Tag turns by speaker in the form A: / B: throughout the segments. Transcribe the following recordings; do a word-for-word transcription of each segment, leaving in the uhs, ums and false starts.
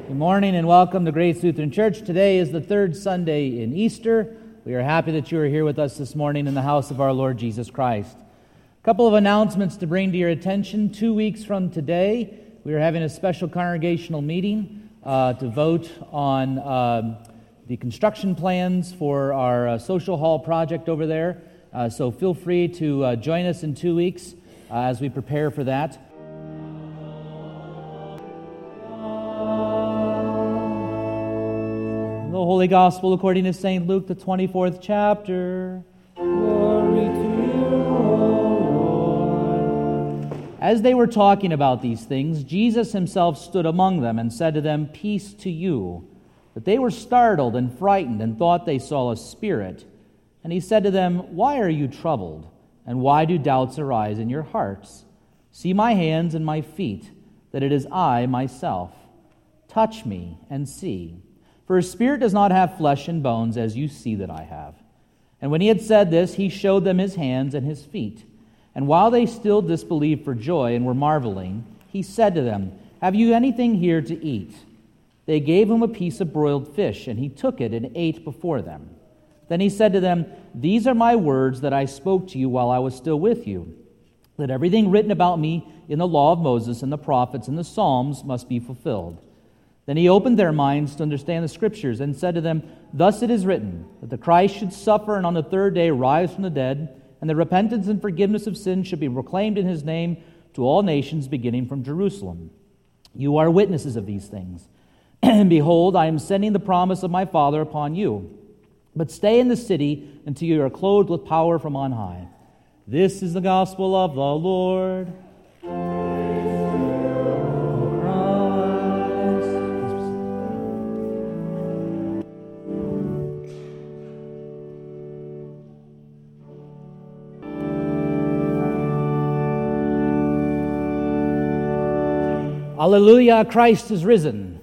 A: Good morning and welcome to Grace Lutheran Church. Today is the third Sunday in Easter. We are happy that you are here with us this morning in the house of our Lord Jesus Christ. A couple of announcements to bring to your attention. Two weeks from today, we are having a special congregational meeting uh, to vote on um, the construction plans for our uh, social hall project over there. Uh, so feel free to uh, join us in two weeks uh, as we prepare for that. The Holy Gospel according to Saint Luke, the twenty-fourth chapter. Glory to you, O Lord. As they were talking about these things, Jesus himself stood among them and said to them, "Peace to you." But they were startled and frightened and thought they saw a spirit. And he said to them, "Why are you troubled? And why do doubts arise in your hearts? See my hands and my feet, that it is I myself. Touch me and see. For a spirit does not have flesh and bones, as you see that I have." And when he had said this, he showed them his hands and his feet. And while they still disbelieved for joy and were marveling, he said to them, "Have you anything here to eat?" They gave him a piece of broiled fish, and he took it and ate before them. Then he said to them, "These are my words that I spoke to you while I was still with you, that everything written about me in the law of Moses and the prophets and the Psalms must be fulfilled." Then he opened their minds to understand the Scriptures and said to them, "Thus it is written, that the Christ should suffer and on the third day rise from the dead, and that repentance and forgiveness of sins should be proclaimed in his name to all nations, beginning from Jerusalem. You are witnesses of these things. And behold, I am sending the promise of my Father upon you. But stay in the city until you are clothed with power from on high." This is the gospel of the Lord. Alleluia, Christ is risen.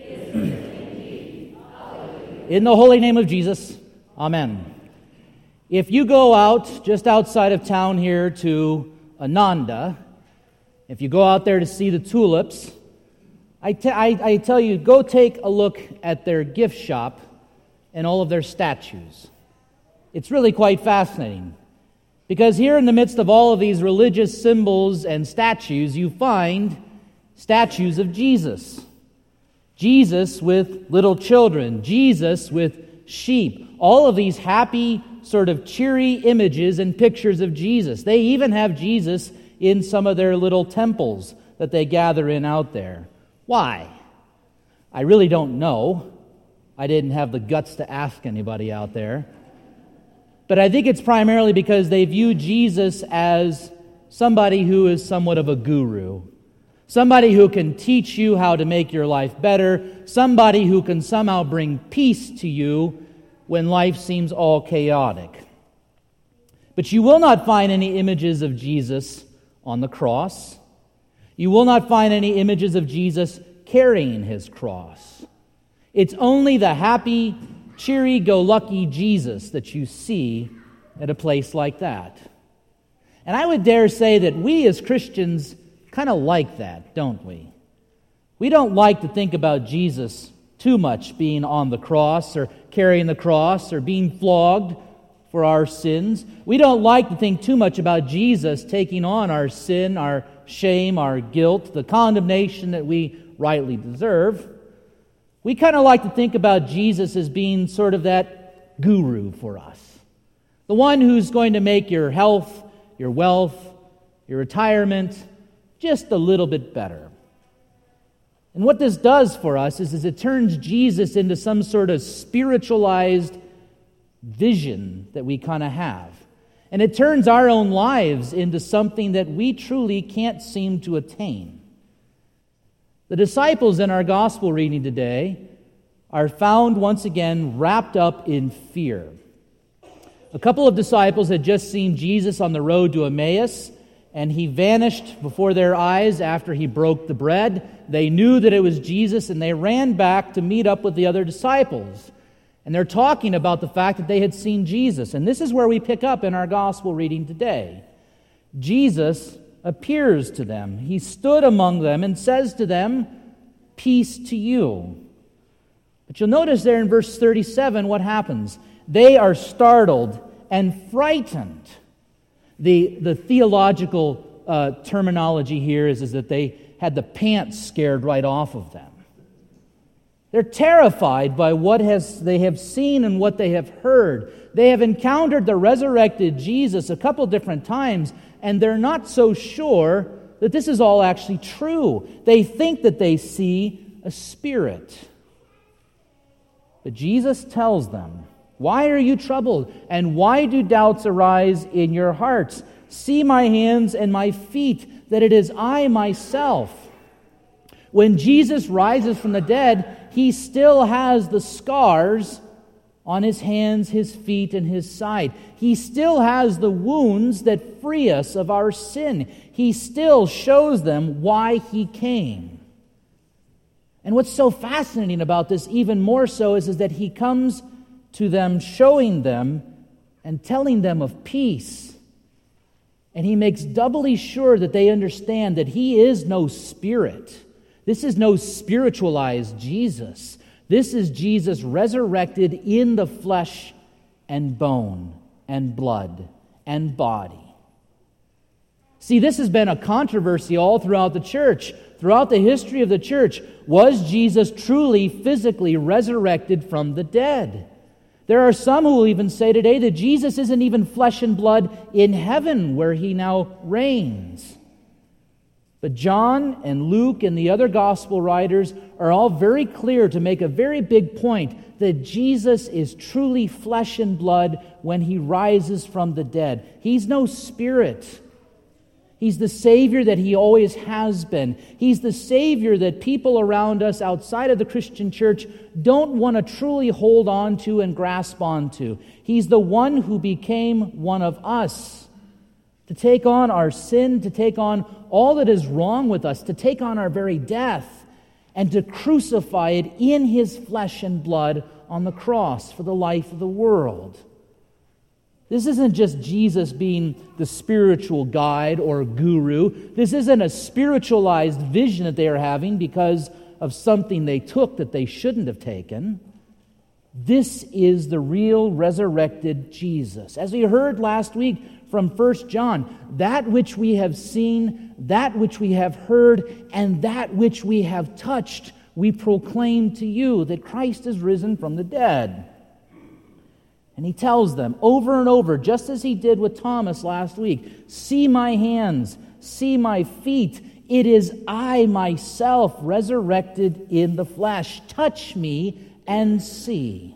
A: In the holy name of Jesus, amen. If you go out just outside of town here to Ananda, if you go out there to see the tulips, I, t- I, I tell you, go take a look at their gift shop and all of their statues. It's really quite fascinating, because here in the midst of all of these religious symbols and statues, you find statues of Jesus. Jesus with little children. Jesus with sheep. All of these happy, sort of cheery images and pictures of Jesus. They even have Jesus in some of their little temples that they gather in out there. Why? I really don't know. I didn't have the guts to ask anybody out there. But I think it's primarily because they view Jesus as somebody who is somewhat of a guru. Somebody who can teach you how to make your life better. Somebody who can somehow bring peace to you when life seems all chaotic. But you will not find any images of Jesus on the cross. You will not find any images of Jesus carrying his cross. It's only the happy, cheery-go-lucky Jesus that you see at a place like that. And I would dare say that we as Christians kind of like that, don't we? We don't like to think about Jesus too much being on the cross or carrying the cross or being flogged for our sins. We don't like to think too much about Jesus taking on our sin, our shame, our guilt, the condemnation that we rightly deserve. We kind of like to think about Jesus as being sort of that guru for us. The one who's going to make your health, your wealth, your retirement just a little bit better. And what this does for us is, is it turns Jesus into some sort of spiritualized vision that we kind of have. And it turns our own lives into something that we truly can't seem to attain. The disciples in our gospel reading today are found once again wrapped up in fear. A couple of disciples had just seen Jesus on the road to Emmaus, and he vanished before their eyes after he broke the bread. They knew that it was Jesus, and they ran back to meet up with the other disciples. And they're talking about the fact that they had seen Jesus. And this is where we pick up in our gospel reading today. Jesus appears to them. He stood among them and says to them, peace to you. But you'll notice there in verse thirty-seven what happens. They are startled and frightened. The, the theological uh, terminology here is, is that they had the pants scared right off of them. They're terrified by what has they have seen and what they have heard. They have encountered the resurrected Jesus a couple different times, and they're not so sure that this is all actually true. They think that they see a spirit. But Jesus tells them, "Why are you troubled? And why do doubts arise in your hearts? See my hands and my feet, that it is I myself." When Jesus rises from the dead, he still has the scars on his hands, his feet, and his side. He still has the wounds that free us of our sin. He still shows them why he came. And what's so fascinating about this, even more so, is, is that he comes to them, showing them and telling them of peace. And he makes doubly sure that they understand that he is no spirit. This is no spiritualized Jesus. This is Jesus resurrected in the flesh and bone and blood and body. See, this has been a controversy all throughout the church, throughout the history of the church. Was Jesus truly physically resurrected from the dead? There are some who will even say today that Jesus isn't even flesh and blood in heaven where he now reigns. But John and Luke and the other gospel writers are all very clear to make a very big point that Jesus is truly flesh and blood when he rises from the dead. He's no spirit. He's the Savior that he always has been. He's the Savior that people around us outside of the Christian church don't want to truly hold on to and grasp onto. He's the one who became one of us to take on our sin, to take on all that is wrong with us, to take on our very death, and to crucify it in his flesh and blood on the cross for the life of the world. This isn't just Jesus being the spiritual guide or guru. This isn't a spiritualized vision that they are having because of something they took that they shouldn't have taken. This is the real resurrected Jesus. As we heard last week from First John, that which we have seen, that which we have heard, and that which we have touched, we proclaim to you that Christ is risen from the dead. And he tells them over and over, just as he did with Thomas last week, "See my hands, see my feet. It is I myself resurrected in the flesh. Touch me and see."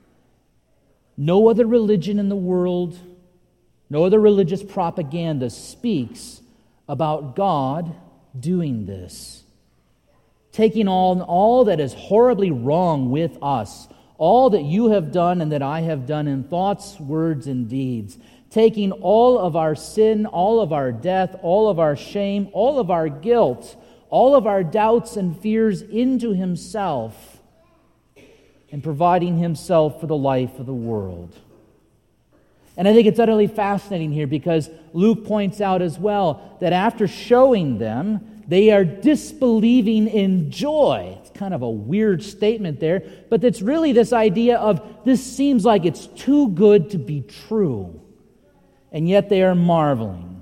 A: No other religion in the world, no other religious propaganda speaks about God doing this. Taking on all that is horribly wrong with us, all that you have done and that I have done in thoughts, words, and deeds. Taking all of our sin, all of our death, all of our shame, all of our guilt, all of our doubts and fears into himself, and providing himself for the life of the world. And I think it's utterly fascinating here because Luke points out as well that after showing them, they are disbelieving in joy. It's kind of a weird statement there, but it's really this idea of this seems like it's too good to be true. And yet they are marveling.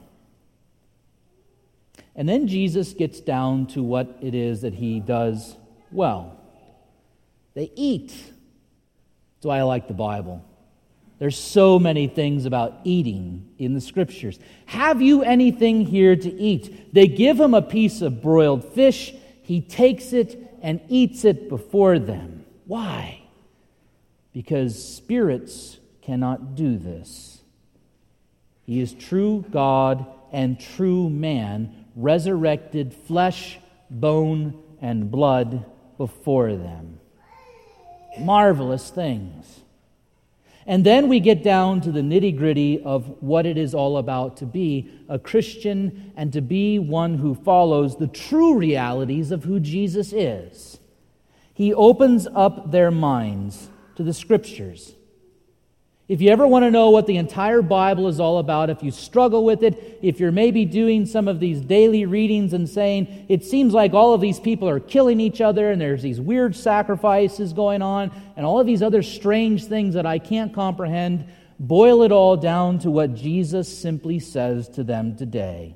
A: And then Jesus gets down to what it is that he does well. They eat. That's why I like the Bible. There's so many things about eating in the Scriptures. "Have you anything here to eat?" They give him a piece of broiled fish. He takes it and eats it before them. Why? Because spirits cannot do this. He is true God and true man, resurrected flesh, bone, and blood before them. Marvelous things. And then we get down to the nitty-gritty of what it is all about to be a Christian and to be one who follows the true realities of who Jesus is. He opens up their minds to the Scriptures. If you ever want to know what the entire Bible is all about, if you struggle with it, if you're maybe doing some of these daily readings and saying, it seems like all of these people are killing each other and there's these weird sacrifices going on and all of these other strange things that I can't comprehend, boil it all down to what Jesus simply says to them today.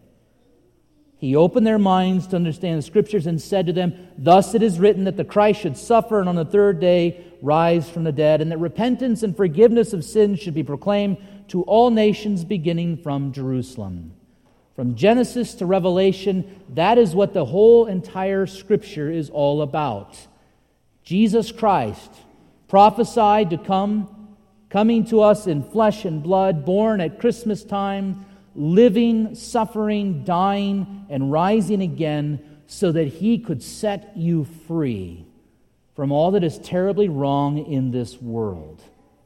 A: He opened their minds to understand the Scriptures and said to them, "Thus it is written that the Christ should suffer and on the third day rise from the dead, and that repentance and forgiveness of sins should be proclaimed to all nations beginning from Jerusalem." From Genesis to Revelation, that is what the whole entire Scripture is all about. Jesus Christ, prophesied to come, coming to us in flesh and blood, born at Christmas time, living, suffering, dying, and rising again so that He could set you free from all that is terribly wrong in this world.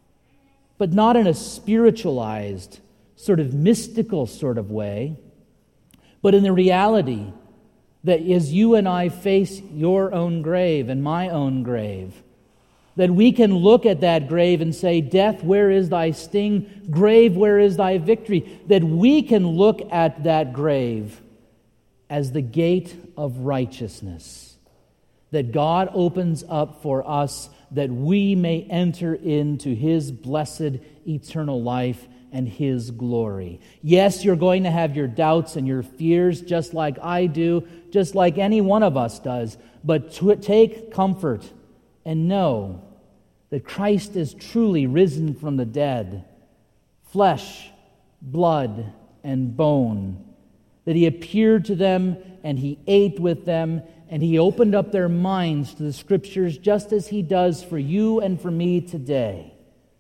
A: But not in a spiritualized, sort of mystical sort of way, but in the reality that as you and I face your own grave and my own grave, that we can look at that grave and say, "Death, where is thy sting? Grave, where is thy victory?" That we can look at that grave as the gate of righteousness, that God opens up for us that we may enter into His blessed eternal life and His glory. Yes, you're going to have your doubts and your fears just like I do, just like any one of us does, but to take comfort and know that Christ is truly risen from the dead, flesh, blood, and bone, that He appeared to them and He ate with them and He opened up their minds to the Scriptures just as He does for you and for me today.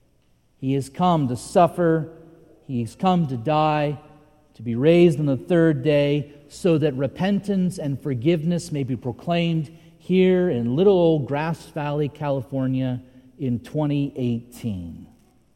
A: He has come to suffer, He has come to die, to be raised on the third day, so that repentance and forgiveness may be proclaimed here in little old Grass Valley, California in twenty eighteen.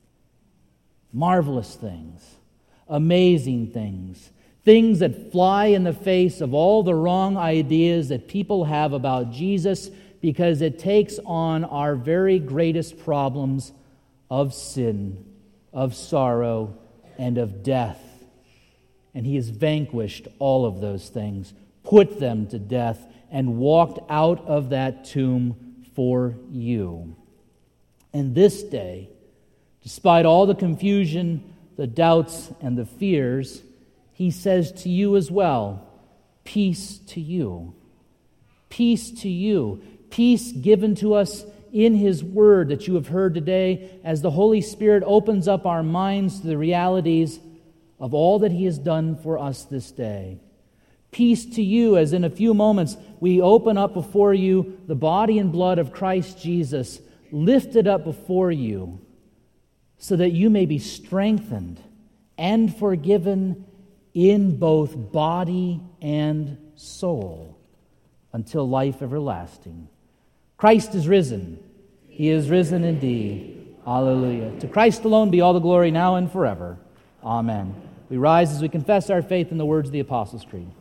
A: Marvelous things, amazing things, things that fly in the face of all the wrong ideas that people have about Jesus, because it takes on our very greatest problems of sin, of sorrow, and of death. And He has vanquished all of those things, put them to death, and walked out of that tomb for you. And this day, despite all the confusion, the doubts, and the fears, He says to you as well, peace to you. Peace to you. Peace given to us in His Word that you have heard today as the Holy Spirit opens up our minds to the realities of all that He has done for us this day. Peace to you as in a few moments we open up before you the body and blood of Christ Jesus, lifted up before you so that you may be strengthened and forgiven in both body and soul until life everlasting. Christ is risen. He is risen indeed. Hallelujah. To Christ alone be all the glory now and forever. Amen. We rise as we confess our faith in the words of the Apostles' Creed.